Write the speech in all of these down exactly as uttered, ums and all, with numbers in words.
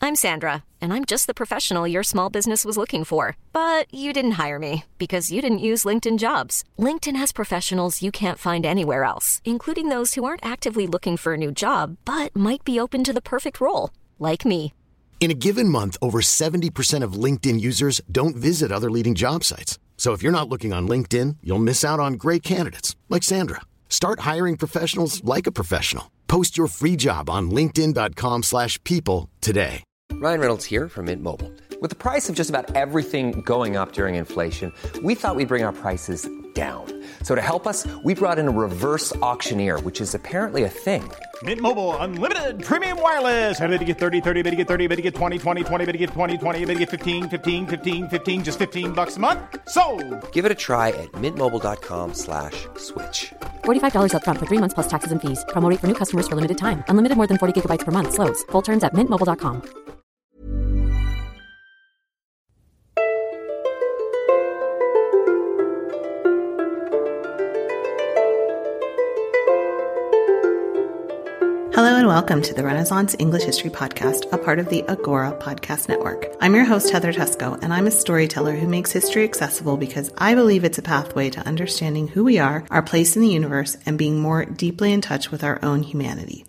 I'm Sandra, and I'm just the professional your small business was looking for. But you didn't hire me because you didn't use LinkedIn Jobs. LinkedIn has professionals you can't find anywhere else, including those who aren't actively looking for a new job, but might be open to the perfect role, like me. In a given month, over seventy percent of LinkedIn users don't visit other leading job sites. So if you're not looking on LinkedIn, you'll miss out on great candidates like Sandra. Start hiring professionals like a professional. Post your free job on linkedin dot com slash people today. Ryan Reynolds here from Mint Mobile. With the price of just about everything going up during inflation, we thought we'd bring our prices down. So to help us, we brought in a reverse auctioneer, which is apparently a thing. Mint Mobile Unlimited Premium Wireless. How to get thirty, thirty, how to get thirty, how to get twenty, twenty, twenty, how to get twenty, twenty, how to get fifteen, fifteen, fifteen, fifteen, just fifteen bucks a month? Sold! Give it a try at mintmobile.com slash switch. forty-five dollars up front for three months plus taxes and fees. Promo rate for new customers for limited time. Unlimited more than forty gigabytes per month. Slows full terms at mint mobile dot com. Hello and welcome to the Renaissance English History Podcast, a part of the Agora Podcast Network. I'm your host, Heather Teysko, and I'm a storyteller who makes history accessible because I believe it's a pathway to understanding who we are, our place in the universe, and being more deeply in touch with our own humanity.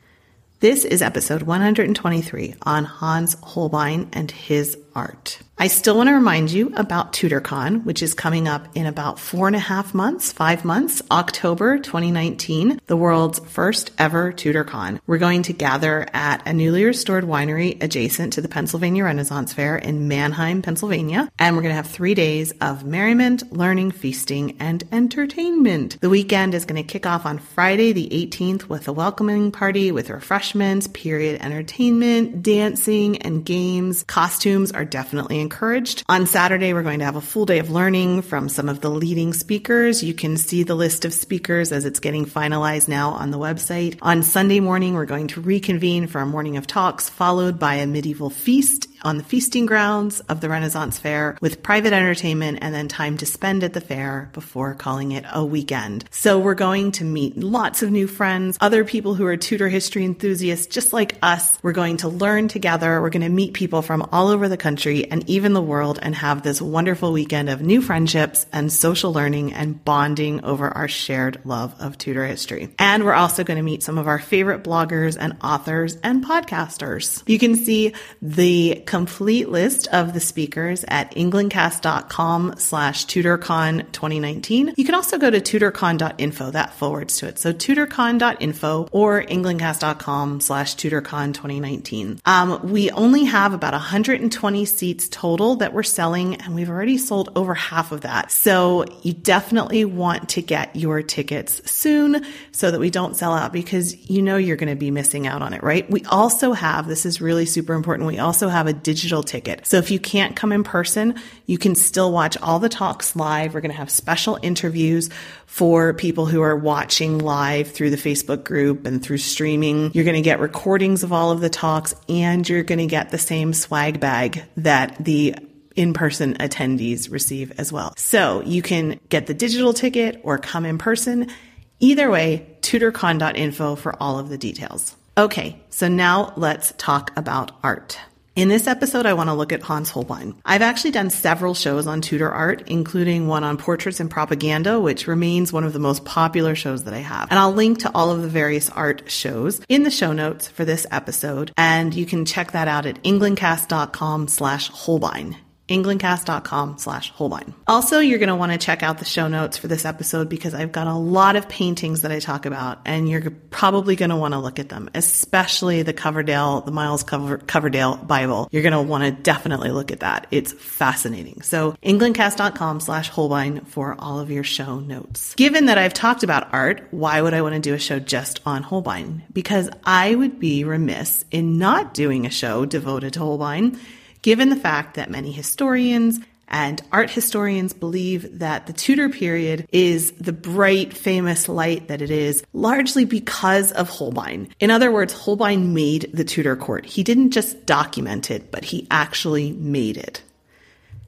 This is episode one hundred twenty-three on Hans Holbein and his art. I still want to remind you about TutorCon, which is coming up in about four and a half months, five months, October twenty nineteen, the world's first ever TutorCon. We're going to gather at a newly restored winery adjacent to the Pennsylvania Renaissance Fair in Manheim, Pennsylvania. And we're going to have three days of merriment, learning, feasting, and entertainment. The weekend is going to kick off on Friday the eighteenth with a welcoming party with refreshments, period entertainment, dancing, and games. Costumes are definitely encouraged. On Saturday, we're going to have a full day of learning from some of the leading speakers. You can see the list of speakers as it's getting finalized now on the website. On Sunday morning, we're going to reconvene for a morning of talks, followed by a medieval feast on the feasting grounds of the Renaissance Fair with private entertainment and then time to spend at the fair before calling it a weekend. So we're going to meet lots of new friends, other people who are Tudor history enthusiasts just like us. We're going to learn together. We're going to meet people from all over the country and even the world and have this wonderful weekend of new friendships and social learning and bonding over our shared love of Tudor history. And we're also going to meet some of our favorite bloggers and authors and podcasters. You can see the complete list of the speakers at englandcast.com slash TutorCon 2019. You can also go to tutorcon dot info, that forwards to it. So tutorcon dot info or englandcast.com slash TutorCon 2019. Um, we only have about one hundred twenty seats total that we're selling, and we've already sold over half of that. So you definitely want to get your tickets soon so that we don't sell out, because you know you're going to be missing out on it, right? We also have, this is really super important, we also have a digital ticket. So if you can't come in person, you can still watch all the talks live. We're going to have special interviews for people who are watching live through the Facebook group and through streaming. You're going to get recordings of all of the talks, and you're going to get the same swag bag that the in-person attendees receive as well. So you can get the digital ticket or come in person. Either way, tutorcon dot info for all of the details. Okay, so now let's talk about art. In this episode, I want to look at Hans Holbein. I've actually done several shows on Tudor art, including one on portraits and propaganda, which remains one of the most popular shows that I have. And I'll link to all of the various art shows in the show notes for this episode. And you can check that out at englandcast.com slash Holbein. englandcast.com slash Holbein. Also, you're going to want to check out the show notes for this episode because I've got a lot of paintings that I talk about, and you're probably going to want to look at them, especially the Coverdale, the Miles Cover, Coverdale Bible. You're going to want to definitely look at that. It's fascinating. So englandcast.com slash Holbein for all of your show notes. Given that I've talked about art, why would I want to do a show just on Holbein? Because I would be remiss in not doing a show devoted to Holbein, given the fact that many historians and art historians believe that the Tudor period is the bright, famous light that it is, largely because of Holbein. In other words, Holbein made the Tudor court. He didn't just document it, but he actually made it.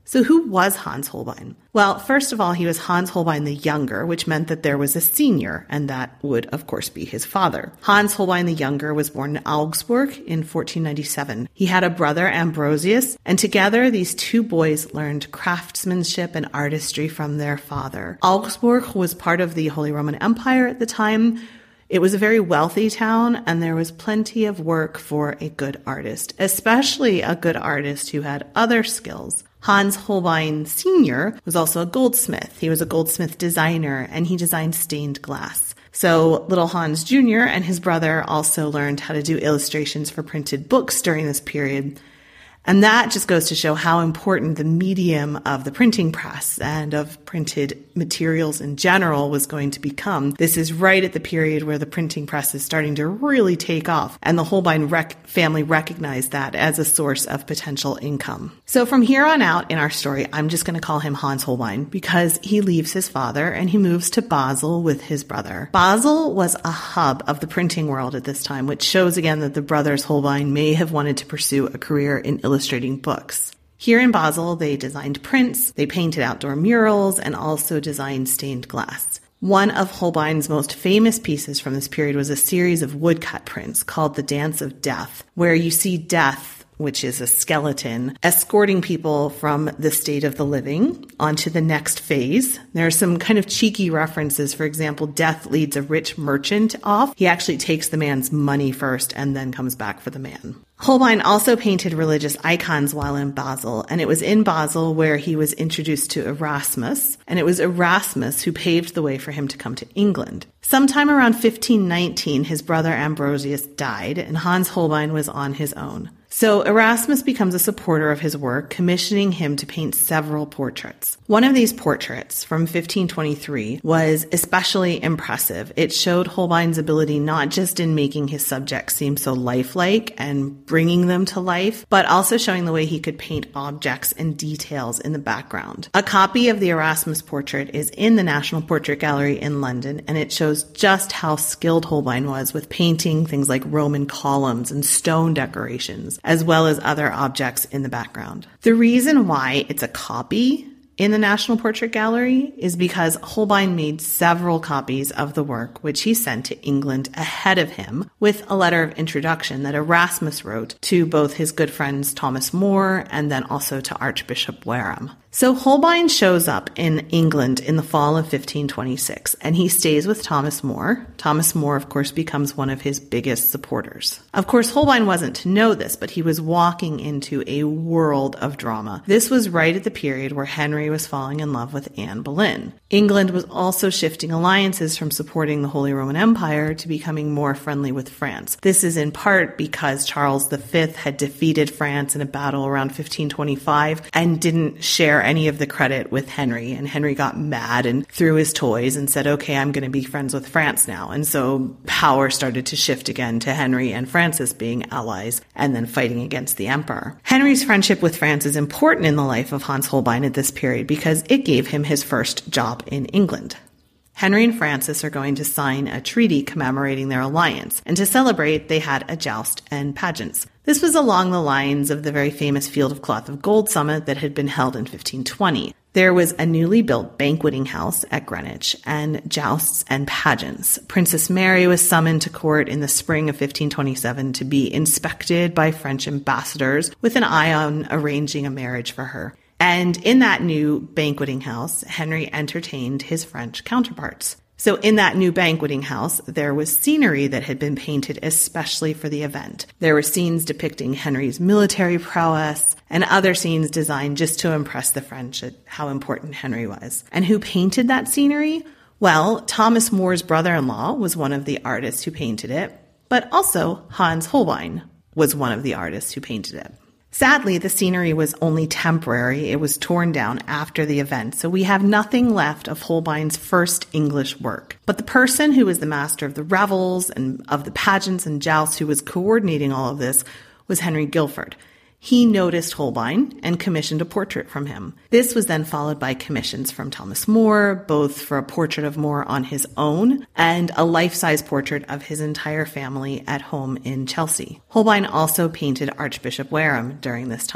So who was Hans Holbein? Well, first of all, he was Hans Holbein the Younger, which meant that there was a senior, and that would, of course, be his father. Hans Holbein the Younger was born in Augsburg in fourteen ninety-seven. He had a brother, Ambrosius, and together these two boys learned craftsmanship and artistry from their father. Augsburg was part of the Holy Roman Empire at the time. It was a very wealthy town, and there was plenty of work for a good artist, especially a good artist who had other skills. Hans Holbein Senior was also a goldsmith. He was a goldsmith designer, and he designed stained glass. So little Hans Junior and his brother also learned how to do illustrations for printed books during this period. And that just goes to show how important the medium of the printing press and of printed materials in general was going to become. This is right at the period where the printing press is starting to really take off, and the Holbein rec- family recognized that as a source of potential income. So from here on out in our story, I'm just going to call him Hans Holbein because he leaves his father and he moves to Basel with his brother. Basel was a hub of the printing world at this time, which shows again that the brothers Holbein may have wanted to pursue a career in illustrating books. Here in Basel, they designed prints, they painted outdoor murals, and also designed stained glass. One of Holbein's most famous pieces from this period was a series of woodcut prints called The Dance of Death, where you see death, which is a skeleton, escorting people from the state of the living onto the next phase. There are some kind of cheeky references. For example, death leads a rich merchant off. He actually takes the man's money first and then comes back for the man. Holbein also painted religious icons while in Basel, and it was in Basel where he was introduced to Erasmus, and it was Erasmus who paved the way for him to come to England. Sometime around fifteen nineteen, his brother Ambrosius died, and Hans Holbein was on his own. So Erasmus becomes a supporter of his work, commissioning him to paint several portraits. One of these portraits from fifteen twenty-three was especially impressive. It showed Holbein's ability not just in making his subjects seem so lifelike and bringing them to life, but also showing the way he could paint objects and details in the background. A copy of the Erasmus portrait is in the National Portrait Gallery in London, and it shows just how skilled Holbein was with painting things like Roman columns and stone decorations, as well as other objects in the background. The reason why it's a copy in the National Portrait Gallery is because Holbein made several copies of the work, which he sent to England ahead of him with a letter of introduction that Erasmus wrote to both his good friends Thomas More and then also to Archbishop Warham. So Holbein shows up in England in the fall of fifteen twenty-six, and he stays with Thomas More. Thomas More, of course, becomes one of his biggest supporters. Of course, Holbein wasn't to know this, but he was walking into a world of drama. This was right at the period where Henry was falling in love with Anne Boleyn. England was also shifting alliances from supporting the Holy Roman Empire to becoming more friendly with France. This is in part because Charles the Fifth had defeated France in a battle around fifteen twenty-five and didn't share any of the credit with Henry, and Henry got mad and threw his toys and said, okay, I'm going to be friends with France now. And so power started to shift again to Henry and Francis being allies and then fighting against the emperor. Henry's friendship with France is important in the life of Hans Holbein at this period because it gave him his first job in England. Henry and Francis are going to sign a treaty commemorating their alliance, and to celebrate, they had a joust and pageants. This was along the lines of the very famous Field of Cloth of Gold summit that had been held in fifteen twenty. There was a newly built banqueting house at Greenwich and jousts and pageants. Princess Mary was summoned to court in the spring of fifteen twenty-seven to be inspected by French ambassadors with an eye on arranging a marriage for her. And in that new banqueting house, Henry entertained his French counterparts. So in that new banqueting house, there was scenery that had been painted especially for the event. There were scenes depicting Henry's military prowess and other scenes designed just to impress the French at how important Henry was. And who painted that scenery? Well, Thomas More's brother-in-law was one of the artists who painted it, but also Hans Holbein was one of the artists who painted it. Sadly, the scenery was only temporary. It was torn down after the event, so we have nothing left of Holbein's first English work. But the person who was the master of the revels and of the pageants and jousts, who was coordinating all of this, was Henry Guilford. He noticed Holbein and commissioned a portrait from him. This was then followed by commissions from Thomas More, both for a portrait of More on his own and a life-size portrait of his entire family at home in Chelsea. Holbein also painted Archbishop Warham during this time.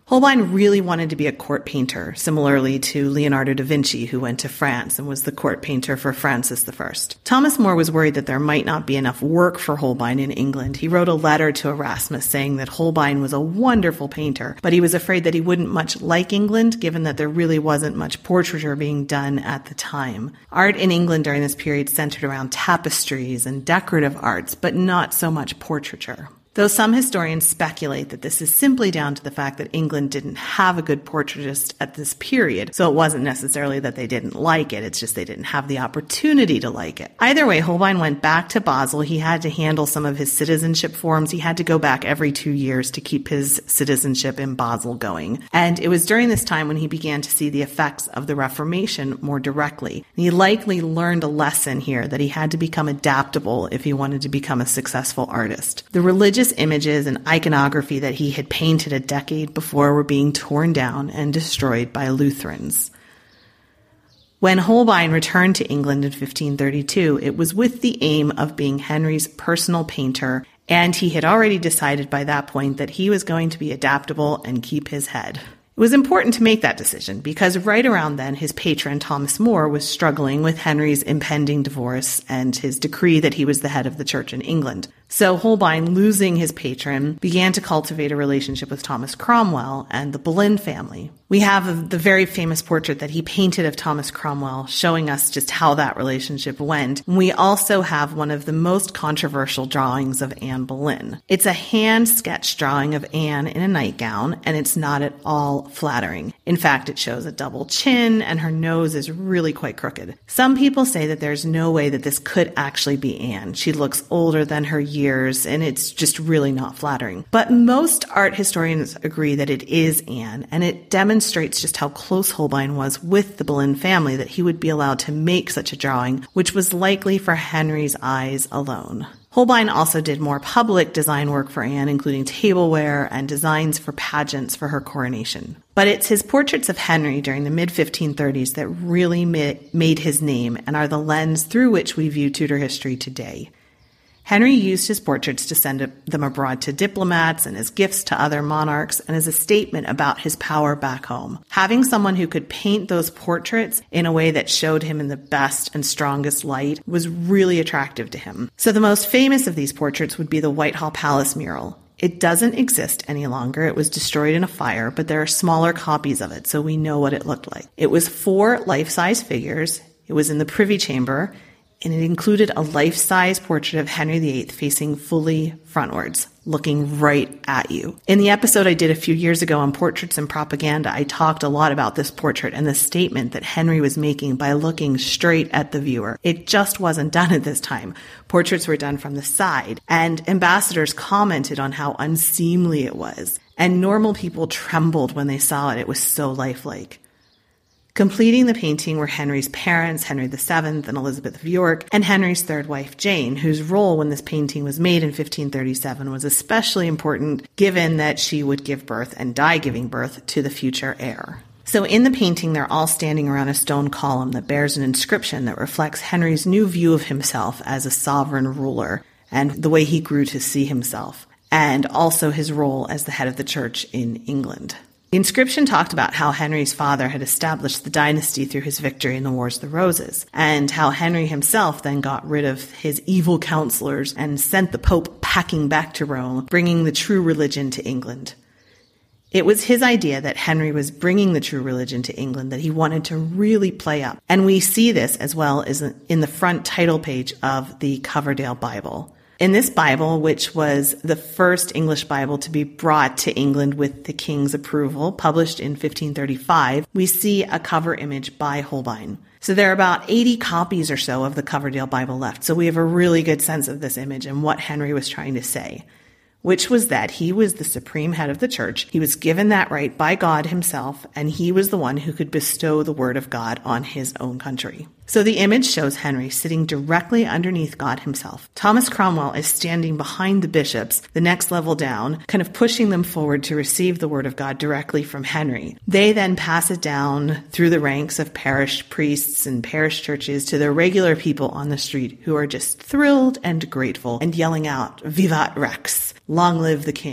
Holbein really wanted to be a court painter, similarly to Leonardo da Vinci, who went to France and was the court painter for Francis the First. Thomas More was worried that there might not be enough work for Holbein in England. He wrote a letter to Erasmus saying that Holbein was a wonderful painter, but he was afraid that he wouldn't much like England, given that there really wasn't much portraiture being done at the time. Art in England during this period centered around tapestries and decorative arts, but not so much portraiture. Though some historians speculate that this is simply down to the fact that England didn't have a good portraitist at this period, so it wasn't necessarily that they didn't like it, it's just they didn't have the opportunity to like it. Either way, Holbein went back to Basel. He had to handle some of his citizenship forms. He had to go back every two years to keep his citizenship in Basel going. And it was during this time when he began to see the effects of the Reformation more directly. And he likely learned a lesson here that he had to become adaptable if he wanted to become a successful artist. The religious images and iconography that he had painted a decade before were being torn down and destroyed by Lutherans. When Holbein returned to England in fifteen thirty-two, it was with the aim of being Henry's personal painter, and he had already decided by that point that he was going to be adaptable and keep his head. It was important to make that decision because right around then, his patron, Thomas More, was struggling with Henry's impending divorce and his decree that he was the head of the church in England. So Holbein, losing his patron, began to cultivate a relationship with Thomas Cromwell and the Boleyn family. We have the very famous portrait that he painted of Thomas Cromwell showing us just how that relationship went. We also have one of the most controversial drawings of Anne Boleyn. It's a hand-sketched drawing of Anne in a nightgown, and it's not at all flattering. In fact, it shows a double chin, and her nose is really quite crooked. Some people say that there's no way that this could actually be Anne. She looks older than her years. Years, and it's just really not flattering. But most art historians agree that it is Anne, and it demonstrates just how close Holbein was with the Boleyn family that he would be allowed to make such a drawing, which was likely for Henry's eyes alone. Holbein also did more public design work for Anne, including tableware and designs for pageants for her coronation. But it's his portraits of Henry during the mid fifteen thirties that really ma- made his name and are the lens through which we view Tudor history today. Henry used his portraits to send them abroad to diplomats and as gifts to other monarchs and as a statement about his power back home. Having someone who could paint those portraits in a way that showed him in the best and strongest light was really attractive to him. So the most famous of these portraits would be the Whitehall Palace mural. It doesn't exist any longer. It was destroyed in a fire, but there are smaller copies of it, so we know what it looked like. It was four life-size figures. It was in the Privy Chamber, and it included a life-size portrait of Henry the Eighth facing fully frontwards, looking right at you. In the episode I did a few years ago on portraits and propaganda, I talked a lot about this portrait and the statement that Henry was making by looking straight at the viewer. It just wasn't done at this time. Portraits were done from the side, and ambassadors commented on how unseemly it was, and normal people trembled when they saw it. It was so lifelike. Completing the painting were Henry's parents, Henry the Seventh and Elizabeth of York, and Henry's third wife, Jane, whose role when this painting was made in fifteen thirty-seven was especially important given that she would give birth and die giving birth to the future heir. So in the painting, they're all standing around a stone column that bears an inscription that reflects Henry's new view of himself as a sovereign ruler and the way he grew to see himself, and also his role as the head of the church in England. The inscription talked about how Henry's father had established the dynasty through his victory in the Wars of the Roses, and how Henry himself then got rid of his evil counselors and sent the Pope packing back to Rome, bringing the true religion to England. It was his idea that Henry was bringing the true religion to England that he wanted to really play up. And we see this as well as in the front title page of the Coverdale Bible. In this Bible, which was the first English Bible to be brought to England with the king's approval, published in fifteen thirty-five, we see a cover image by Holbein. So there are about eighty copies or so of the Coverdale Bible left. So we have a really good sense of this image and what Henry was trying to say, which was that he was the supreme head of the church. He was given that right by God himself, and he was the one who could bestow the word of God on his own country. So the image shows Henry sitting directly underneath God himself. Thomas Cromwell is standing behind the bishops, the next level down, kind of pushing them forward to receive the word of God directly from Henry. They then pass it down through the ranks of parish priests and parish churches to the regular people on the street who are just thrilled and grateful and yelling out, "Vivat Rex! Long live the king!"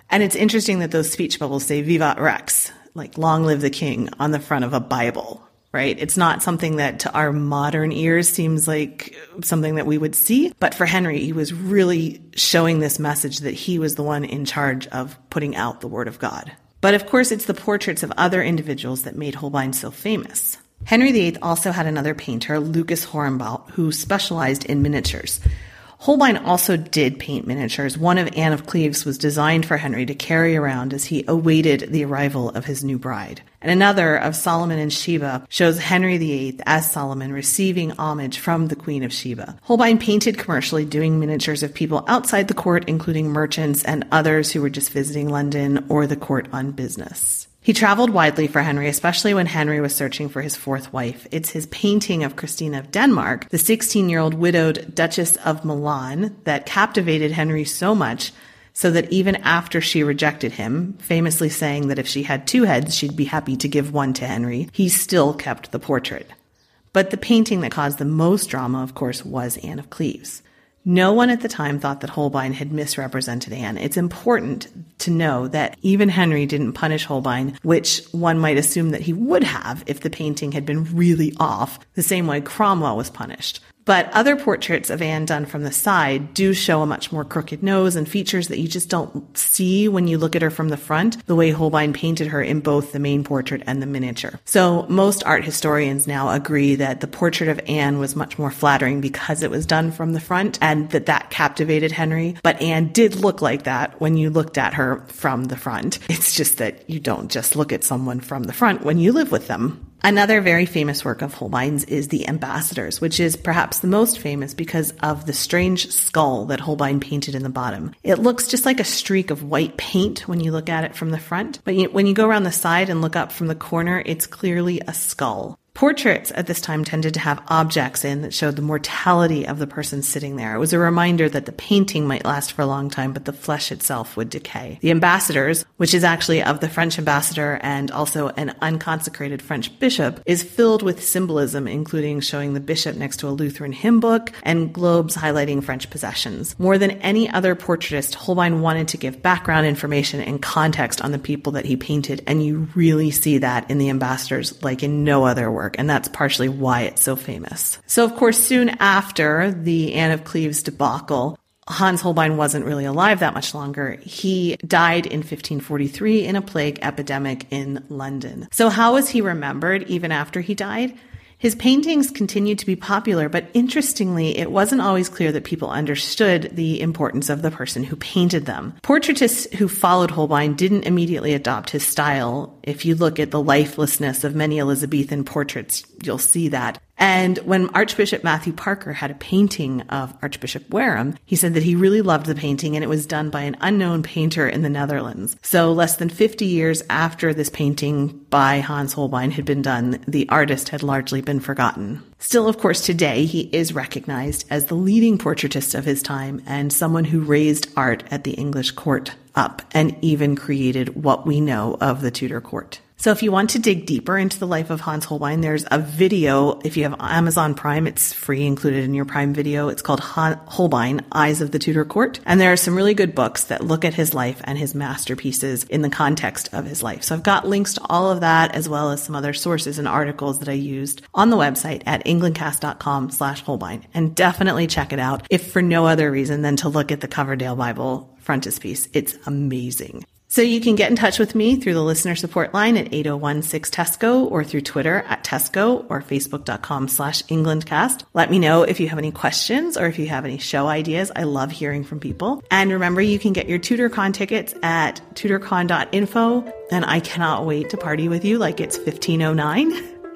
And it's interesting that those speech bubbles say Vivat Rex, like long live the king, on the front of a Bible, right? It's not something that to our modern ears seems like something that we would see. But for Henry, he was really showing this message that he was the one in charge of putting out the word of God. But of course, it's the portraits of other individuals that made Holbein so famous. Henry the Eighth also had another painter, Lucas Hornbout, who specialized in miniatures. Holbein also did paint miniatures. One of Anne of Cleves was designed for Henry to carry around as he awaited the arrival of his new bride. And another of Solomon and Sheba shows Henry the Eighth as Solomon receiving homage from the Queen of Sheba. Holbein painted commercially, doing miniatures of people outside the court, including merchants and others who were just visiting London or the court on business. He traveled widely for Henry, especially when Henry was searching for his fourth wife. It's his painting of Christina of Denmark, the sixteen-year-old widowed Duchess of Milan, that captivated Henry so much so that even after she rejected him, famously saying that if she had two heads, she'd be happy to give one to Henry, he still kept the portrait. But the painting that caused the most drama, of course, was Anne of Cleves. No one at the time thought that Holbein had misrepresented Anne. It's important to know that even Henry didn't punish Holbein, which one might assume that he would have if the painting had been really off, the same way Cromwell was punished. But other portraits of Anne done from the side do show a much more crooked nose and features that you just don't see when you look at her from the front, the way Holbein painted her in both the main portrait and the miniature. So most art historians now agree that the portrait of Anne was much more flattering because it was done from the front and that that captivated Henry. But Anne did look like that when you looked at her from the front. It's just that you don't just look at someone from the front when you live with them. Another very famous work of Holbein's is The Ambassadors, which is perhaps the most famous because of the strange skull that Holbein painted in the bottom. It looks just like a streak of white paint when you look at it from the front, but when you go around the side and look up from the corner, it's clearly a skull. Portraits at this time tended to have objects in that showed the mortality of the person sitting there. It was a reminder that the painting might last for a long time, but the flesh itself would decay. The Ambassadors, which is actually of the French ambassador and also an unconsecrated French bishop, is filled with symbolism, including showing the bishop next to a Lutheran hymn book and globes highlighting French possessions. More than any other portraitist, Holbein wanted to give background information and context on the people that he painted, and you really see that in The Ambassadors like in no other work. And that's partially why it's so famous. So, of course, soon after the Anne of Cleves debacle, Hans Holbein wasn't really alive that much longer. He died in fifteen forty-three in a plague epidemic in London. So how was he remembered even after he died? His paintings continued to be popular, but interestingly, it wasn't always clear that people understood the importance of the person who painted them. Portraitists who followed Holbein didn't immediately adopt his style. If you look at the lifelessness of many Elizabethan portraits, you'll see that. And when Archbishop Matthew Parker had a painting of Archbishop Wareham, he said that he really loved the painting and it was done by an unknown painter in the Netherlands. So less than fifty years after this painting by Hans Holbein had been done, the artist had largely been forgotten. Still, of course, today he is recognized as the leading portraitist of his time and someone who raised art at the English court up and even created what we know of the Tudor court. So if you want to dig deeper into the life of Hans Holbein, there's a video. If you have Amazon Prime, it's free, included in your Prime Video. It's called Holbein, Eyes of the Tudor Court. And there are some really good books that look at his life and his masterpieces in the context of his life. So I've got links to all of that, as well as some other sources and articles that I used on the website at englandcast.com slash Holbein. And definitely check it out, if for no other reason than to look at the Coverdale Bible frontispiece. It's amazing. So you can get in touch with me through the listener support line at eight oh one six Tesco or through Twitter at Tesco or facebook.com slash EnglandCast. Let me know if you have any questions or if you have any show ideas. I love hearing from people. And remember, you can get your TudorCon tickets at tudorcon dot info. And I cannot wait to party with you like it's fifteen oh nine.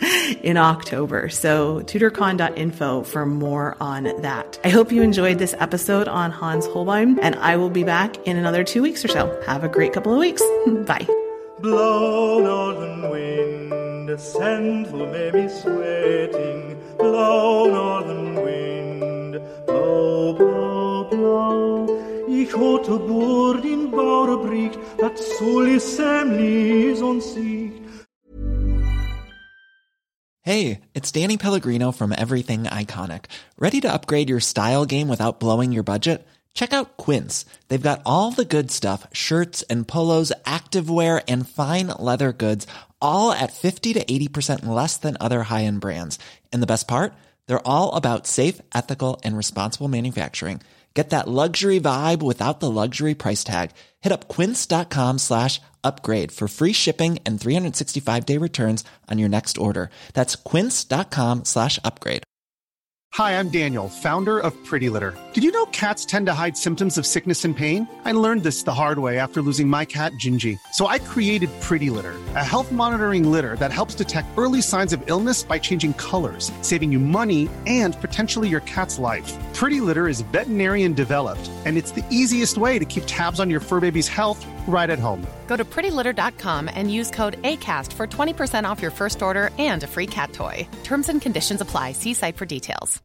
In October. So tudorcon dot info for more on that. I hope you enjoyed this episode on Hans Holbein, and I will be back in another two weeks or so. Have a great couple of weeks. Bye. Blow, northern wind, send who may be sweating. Blow, northern wind, blow, blow, blow. Ich hatte Bord in Bauerbricht, dat soll is semlis on siegt. Hey, it's Danny Pellegrino from Everything Iconic. Ready to upgrade your style game without blowing your budget? Check out Quince. They've got all the good stuff, shirts and polos, activewear, and fine leather goods, all at fifty to eighty percent less than other high-end brands. And the best part? They're all about safe, ethical, and responsible manufacturing. Get that luxury vibe without the luxury price tag. Hit up quince.com slash upgrade for free shipping and three sixty-five day returns on your next order. That's quince.com slash upgrade. Hi, I'm Daniel, founder of Pretty Litter. Did you know cats tend to hide symptoms of sickness and pain? I learned this the hard way after losing my cat, Gingy. So I created Pretty Litter, a health monitoring litter that helps detect early signs of illness by changing colors, saving you money and potentially your cat's life. Pretty Litter is veterinarian developed, and it's the easiest way to keep tabs on your fur baby's health right at home. Go to pretty litter dot com and use code ACAST for twenty percent off your first order and a free cat toy. Terms and conditions apply. See site for details.